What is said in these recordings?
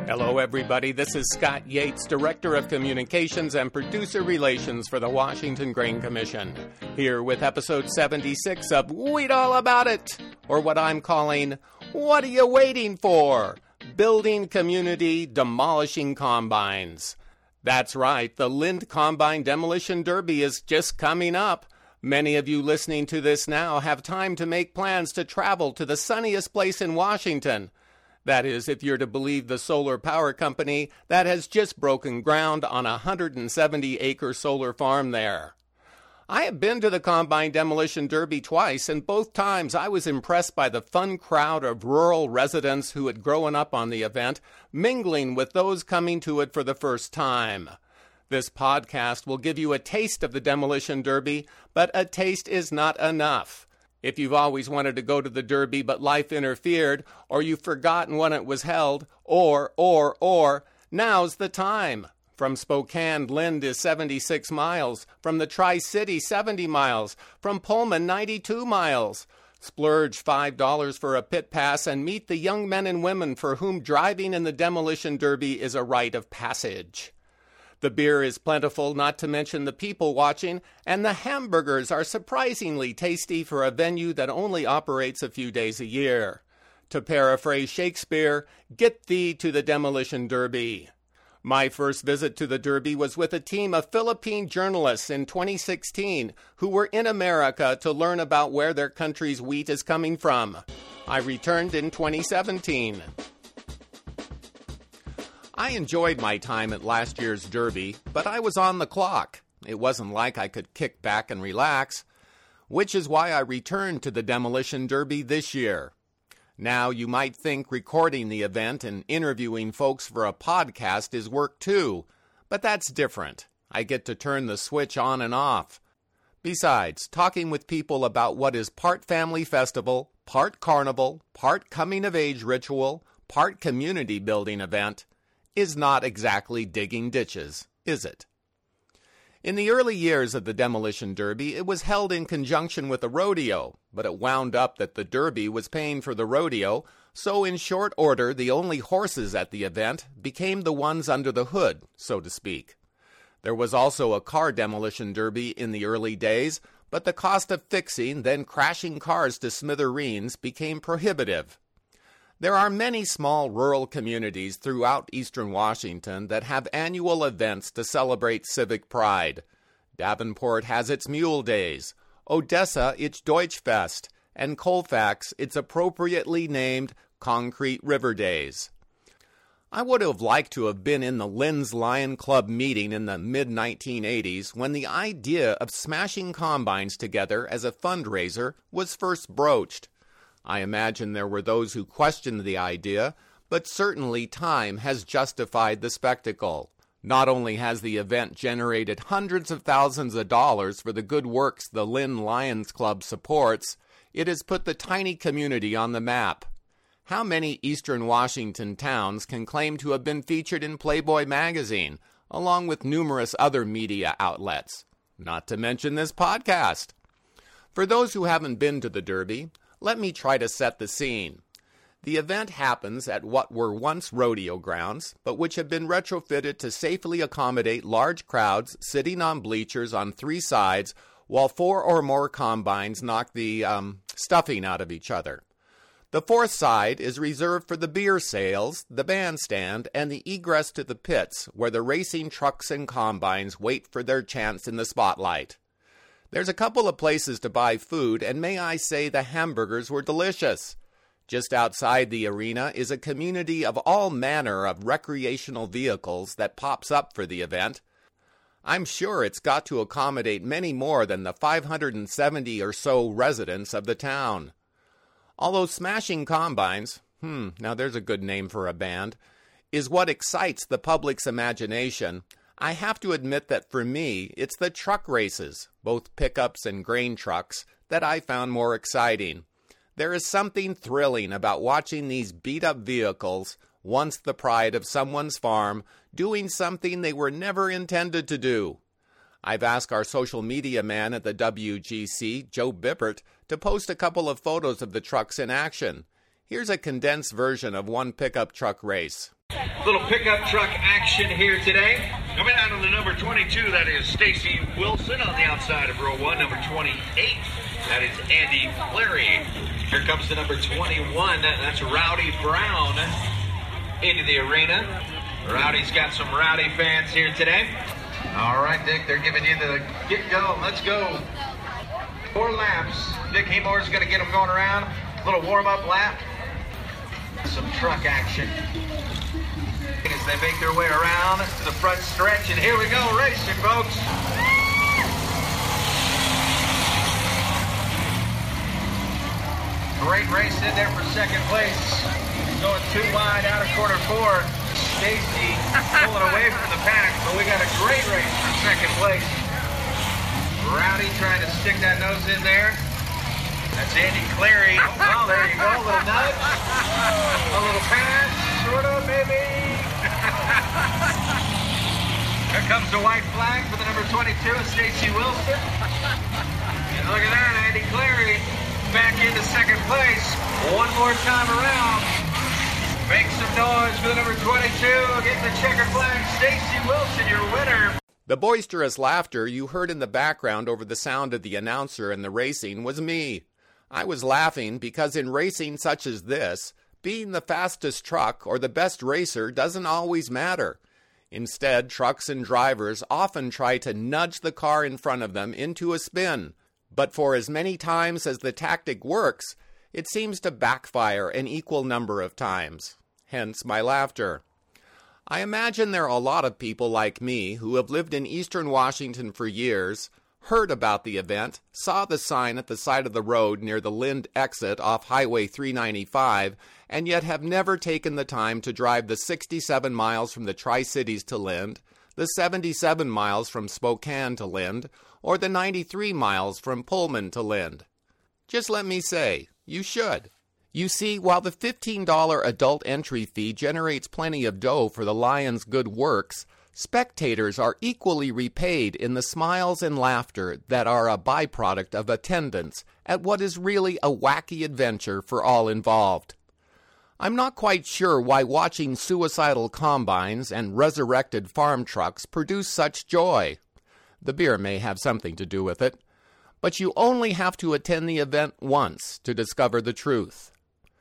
Hello, everybody. This is Scott Yates, Director of Communications and Producer Relations for the Washington Grain Commission, here with episode 76 of Weed All About It, or what I'm calling, What Are You Waiting For? Building Community Demolishing Combines. That's right, the Lind Combine Demolition Derby is just coming up. Many of you listening to this now have time to make plans to travel to the sunniest place in Washington. That is, if you're to believe the solar power company that has just broken ground on a 170-acre solar farm there. I have been to the Combine Demolition Derby twice, and both times I was impressed by the fun crowd of rural residents who had grown up on the event, mingling with those coming to it for the first time. This podcast will give you a taste of the Demolition Derby, but a taste is not enough. If you've always wanted to go to the Derby but life interfered, or you've forgotten when it was held, or, now's the time. From Spokane, Lind is 76 miles. From the Tri-City, 70 miles. From Pullman, 92 miles. Splurge $5 for a pit pass and meet the young men and women for whom driving in the Demolition Derby is a rite of passage. The beer is plentiful, not to mention the people watching, and the hamburgers are surprisingly tasty for a venue that only operates a few days a year. To paraphrase Shakespeare, get thee to the Demolition Derby. My first visit to the Derby was with a team of Philippine journalists in 2016 who were in America to learn about where their country's wheat is coming from. I returned in 2017. I enjoyed my time at last year's Derby, but I was on the clock. It wasn't like I could kick back and relax, which is why I returned to the Demolition Derby this year. Now, you might think recording the event and interviewing folks for a podcast is work too, but that's different. I get to turn the switch on and off. Besides, talking with people about what is part family festival, part carnival, part coming-of-age ritual, part community-building event is not exactly digging ditches, is it? In the early years of the Demolition Derby, it was held in conjunction with a rodeo, but it wound up that the Derby was paying for the rodeo, so in short order, the only horses at the event became the ones under the hood, so to speak. There was also a car demolition derby in the early days, but the cost of fixing, then crashing cars to smithereens became prohibitive. There are many small rural communities throughout eastern Washington that have annual events to celebrate civic pride. Davenport has its Mule Days, Odessa its Deutschfest, and Colfax its appropriately named Concrete River Days. I would have liked to have been in the Lind's Lion Club meeting in the mid-1980s when the idea of smashing combines together as a fundraiser was first broached. I imagine there were those who questioned the idea, but certainly time has justified the spectacle. Not only has the event generated hundreds of thousands of dollars for the good works the Lind Lions Club supports, it has put the tiny community on the map. How many eastern Washington towns can claim to have been featured in Playboy magazine, along with numerous other media outlets? Not to mention this podcast. For those who haven't been to the Derby, let me try to set the scene. The event happens at what were once rodeo grounds, but which have been retrofitted to safely accommodate large crowds sitting on bleachers on three sides while four or more combines knock the stuffing out of each other. The fourth side is reserved for the beer sales, the bandstand, and the egress to the pits, where the racing trucks and combines wait for their chance in the spotlight. There's a couple of places to buy food, and may I say the hamburgers were delicious. Just outside the arena is a community of all manner of recreational vehicles that pops up for the event. I'm sure it's got to accommodate many more than the 570 or so residents of the town. Although Smashing Combines, now there's a good name for a band, is what excites the public's imagination, I have to admit that for me, it's the truck races, both pickups and grain trucks, that I found more exciting. There is something thrilling about watching these beat-up vehicles, once the pride of someone's farm, doing something they were never intended to do. I've asked our social media man at the WGC, Joe Bippert, to post a couple of photos of the trucks in action. Here's a condensed version of one pickup truck race. Look Little pickup truck action here today. Coming out of the number 22, that is Stacy Wilson. On the outside of row 1, number 28, that is Andy Clary. Here comes the number 21, that's Rowdy Brown into the arena. Rowdy's got some Rowdy fans here today. All right, Dick, they're giving you the get-go. Let's go. 4 laps. Dick Hemore's going to get them going around. A little warm-up lap. Some truck action as they make their way around to the front stretch. And here we go, racing, folks. Great race in there for second place. Going 2 wide out of quarter 4. Stacy pulling away from the pack, but we got a great race for second place. Rowdy trying to stick that nose in there. That's Andy Clary. Oh, there you go. A little nudge. A little pass. Sort of, maybe. Here comes the white flag for the number 22, Stacy Wilson. And look at that, Andy Clary back into second place. One more time around. Make some noise for the number 22. Getting the checkered flag, Stacy Wilson, your winner. The boisterous laughter you heard in the background over the sound of the announcer and the racing was me. I was laughing because in racing such as this, being the fastest truck or the best racer doesn't always matter. Instead, trucks and drivers often try to nudge the car in front of them into a spin. But for as many times as the tactic works, it seems to backfire an equal number of times. Hence my laughter. I imagine there are a lot of people like me who have lived in eastern Washington for years, heard about the event, saw the sign at the side of the road near the Lind exit off Highway 395, and yet have never taken the time to drive the 67 miles from the Tri-Cities to Lind, the 77 miles from Spokane to Lind, or the 93 miles from Pullman to Lind. Just let me say, you should. You see, while the $15 adult entry fee generates plenty of dough for the Lions' good works, spectators are equally repaid in the smiles and laughter that are a byproduct of attendance at what is really a wacky adventure for all involved. I'm not quite sure why watching suicidal combines and resurrected farm trucks produce such joy. The beer may have something to do with it, but you only have to attend the event once to discover the truth.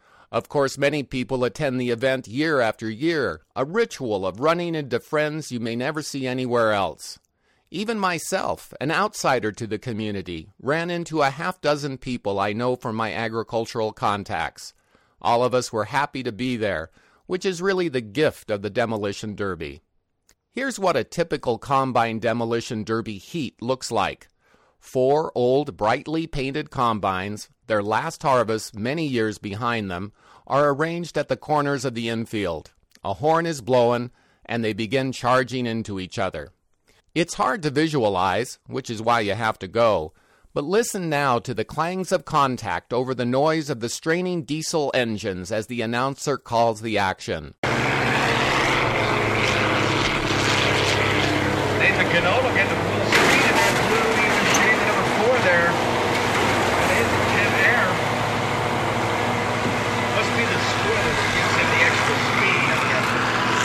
Of course, many people attend the event year after year, a ritual of running into friends you may never see anywhere else. Even myself, an outsider to the community, ran into a half-dozen people I know from my agricultural contacts. All of us were happy to be there, which is really the gift of the Demolition Derby. Here's what a typical combine Demolition Derby heat looks like. 4 old, brightly painted combines, their last harvest many years behind them, are arranged at the corners of the infield. A horn is blown, and they begin charging into each other. It's hard to visualize, which is why you have to go, but listen now to the clangs of contact over the noise of the straining diesel engines as the announcer calls the action. Nathan Canola getting the full speed in that blue even shade, number 4 there. That is Jim Air. Must be the squid that gives him the extra speed, I'm guessing.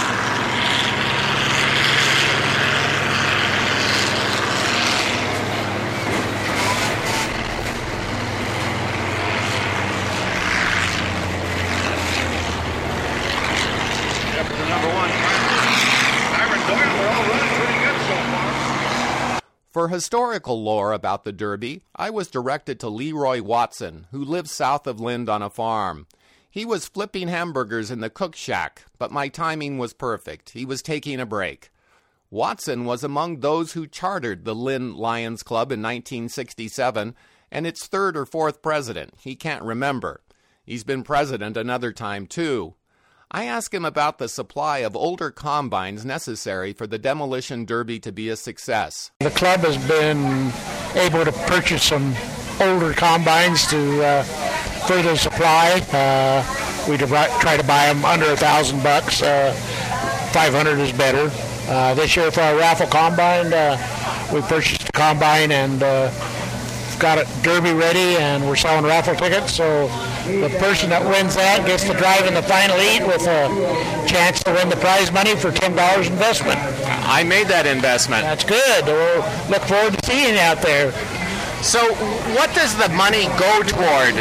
Yep, the number 1. Byron Doyle, they're all running pretty good so far. For historical lore about the Derby, I was directed to Leroy Watson, who lives south of Lind on a farm. He was flipping hamburgers in the cook shack, but my timing was perfect. He was taking a break. Watson was among those who chartered the Lind Lions Club in 1967, and its 3rd or 4th president. He can't remember. He's been president another time, too. I asked him about the supply of older combines necessary for the Demolition Derby to be a success. The club has been able to purchase some older combines to further supply. We try to buy them under $1,000. 500 is better. This year for our raffle combine, we purchased a combine and got it derby ready, and we're selling raffle tickets. So the person that wins that gets to drive in the final heat with a chance to win the prize money for $10 investment. I made that investment. That's good. We'll look forward to seeing you out there. So what does the money go toward?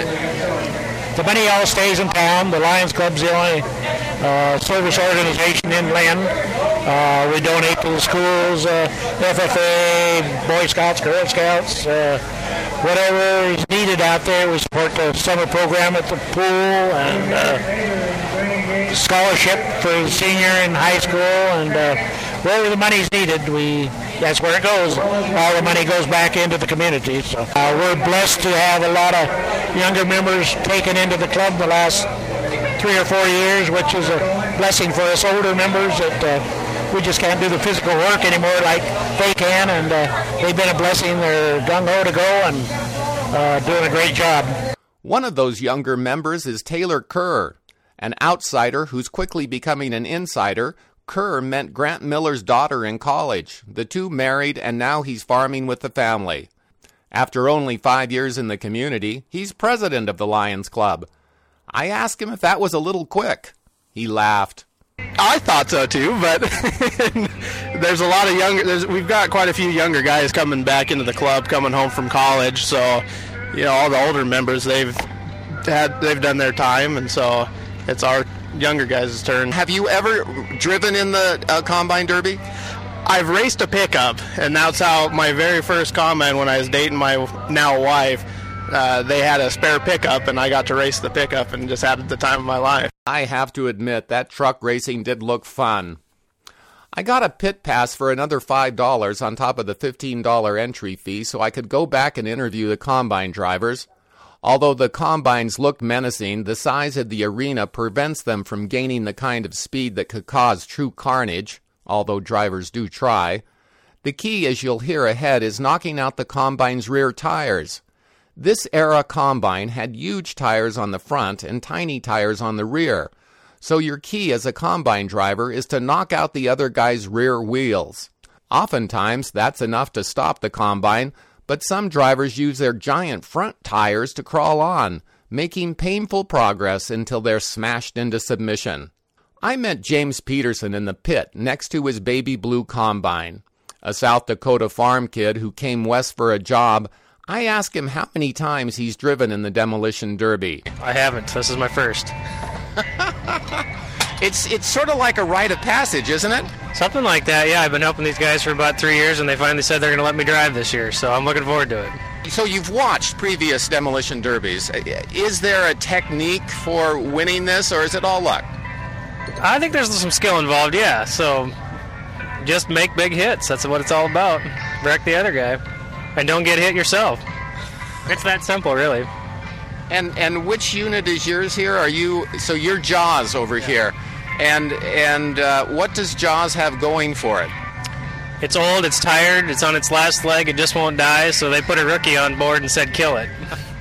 The money all stays in town. The Lions Club's the only service organization in Lynn. We donate to the schools, FFA, Boy Scouts, Girl Scouts, whatever is needed out there. We support the summer program at the pool and scholarship for the senior in high school, and wherever the money's needed, that's where it goes. All the money goes back into the community. So we're blessed to have a lot of younger members taken into the club the last 3 or 4 years, which is a blessing for us older members that we just can't do the physical work anymore like they can, and they've been a blessing. They're gung-ho to go and doing a great job. One of those younger members is Taylor Kerr, an outsider who's quickly becoming an insider. Kerr met Grant Miller's daughter in college. The two married, and now he's farming with the family. After only 5 years in the community, he's president of the Lions Club. I asked him if that was a little quick. He laughed. I thought so too, but there's a lot of we've got quite a few younger guys coming back into the club, coming home from college. So, all the older members, they've done their time, and so it's our younger guys' turn. Have you ever driven in the Combine Derby? I've raced a pickup, and that's how my very first Combine, when I was dating my now wife, they had a spare pickup, and I got to race the pickup and just had the time of my life. I have to admit, that truck racing did look fun. I got a pit pass for another $5 on top of the $15 entry fee so I could go back and interview the Combine drivers. Although the Combines looked menacing, the size of the arena prevents them from gaining the kind of speed that could cause true carnage, although drivers do try. The key, as you'll hear ahead, is knocking out the Combine's rear tires. This era Combine had huge tires on the front and tiny tires on the rear, so your key as a Combine driver is to knock out the other guy's rear wheels. Oftentimes, that's enough to stop the Combine, but some drivers use their giant front tires to crawl on, making painful progress until they're smashed into submission. I met James Peterson in the pit next to his baby blue Combine. A South Dakota farm kid who came west for a job. I asked him how many times he's driven in the Demolition Derby. I haven't. This is my first. It's sort of like a rite of passage, isn't it? Something like that, yeah. I've been helping these guys for about 3 years, and they finally said they're going to let me drive this year, so I'm looking forward to it. So you've watched previous Demolition Derbies. Is there a technique for winning this, or is it all luck? I think there's some skill involved, yeah. So just make big hits. That's what it's all about. Wreck the other guy. And don't get hit yourself. It's that simple, really. And which unit is yours here? So you're Jaws over here. And what does Jaws have going for it? It's old, it's tired, it's on its last leg, it just won't die, so they put a rookie on board and said kill it.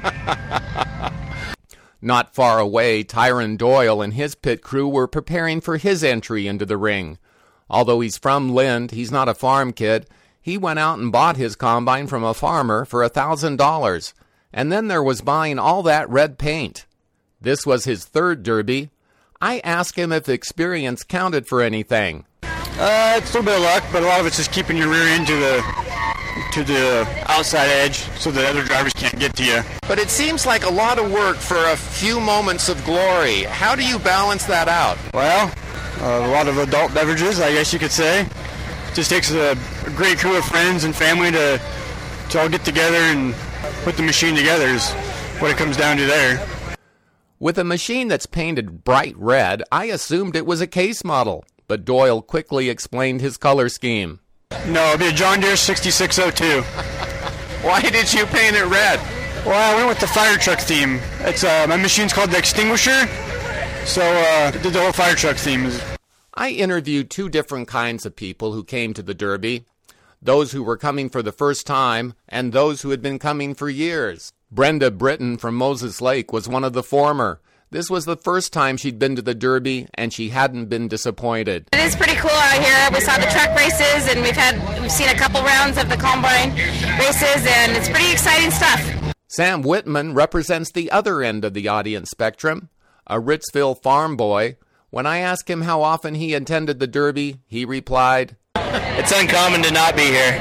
Not far away, Tyron Doyle and his pit crew were preparing for his entry into the ring. Although he's from Lind, he's not a farm kid. He went out and bought his Combine from a farmer for $1,000. And then there was buying all that red paint. This was his third Derby. I asked him if experience counted for anything. It's a little bit of luck, but a lot of it's just keeping your rear end to the outside edge so the other drivers can't get to you. But it seems like a lot of work for a few moments of glory. How do you balance that out? Well, a lot of adult beverages, I guess you could say. It just takes a great crew of friends and family to all get together and put the machine together is what it comes down to there. With a machine that's painted bright red, I assumed it was a case model, but Doyle quickly explained his color scheme. No, it'll be a John Deere 6602. Why did you paint it red? Well, I went with the fire truck theme. It's my machine's called the Extinguisher, so did the whole fire truck theme. I interviewed two different kinds of people who came to the Derby. Those who were coming for the first time, and those who had been coming for years. Brenda Britton from Moses Lake was one of the former. This was the first time she'd been to the Derby, and she hadn't been disappointed. It is pretty cool out here. We saw the truck races, and we've seen a couple rounds of the Combine races, and it's pretty exciting stuff. Sam Whitman represents the other end of the audience spectrum. A Ritzville farm boy, When I asked him how often he attended the Derby, he replied, It's uncommon to not be here.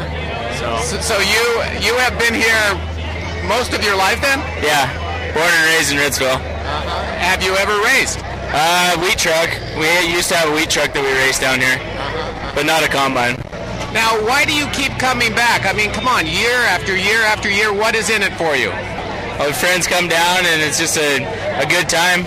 So you have been here most of your life then? Yeah, born and raised in Ritzville. Have you ever raced? Wheat truck. We used to have a wheat truck that we raced down here, but not a combine. Now, why do you keep coming back? I mean, come on, year after year after year, what is in it for you? Well, friends come down, and it's just a good time.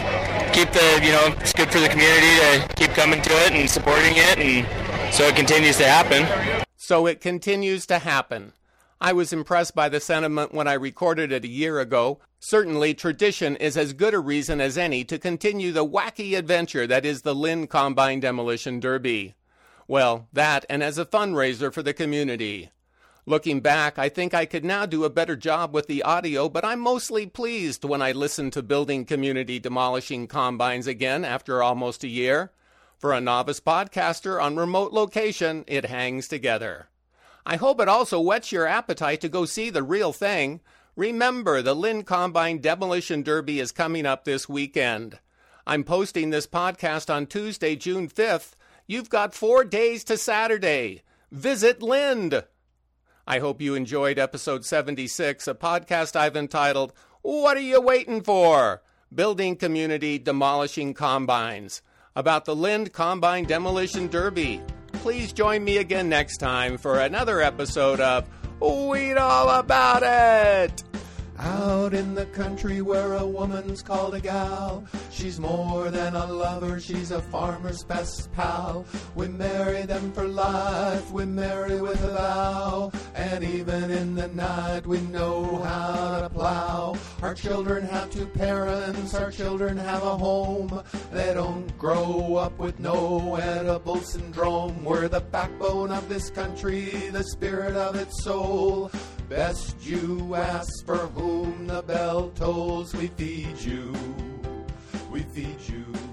It's good for the community to keep coming to it and supporting it, and so it continues to happen. So it continues to happen. I was impressed by the sentiment when I recorded it a year ago. Certainly, tradition is as good a reason as any to continue the wacky adventure that is the Lynn Combine Demolition Derby. Well, that, and as a fundraiser for the community. Looking back, I think I could now do a better job with the audio, but I'm mostly pleased when I listen to building community demolishing combines again after almost a year. For a novice podcaster on remote location, it hangs together. I hope it also whets your appetite to go see the real thing. Remember, the Lynn Combine Demolition Derby is coming up this weekend. I'm posting this podcast on Tuesday, June 5th. You've got 4 days to Saturday. Visit Lind. I hope you enjoyed episode 76, a podcast I've entitled, What Are You Waiting For? Building Community Demolishing Combines, about the Lind Combine Demolition Derby. Please join me again next time for another episode of Weed All About It. Out in the country where a woman's called a gal, she's more than a lover, she's a farmer's best pal. We marry them for life, we marry with a vow, and even in the night we know how to plow. Our children have 2 parents, our children have a home. They don't grow up with no edible syndrome. We're the backbone of this country, the spirit of its soul. Best you ask, for whom the bell tolls, we feed you, we feed you.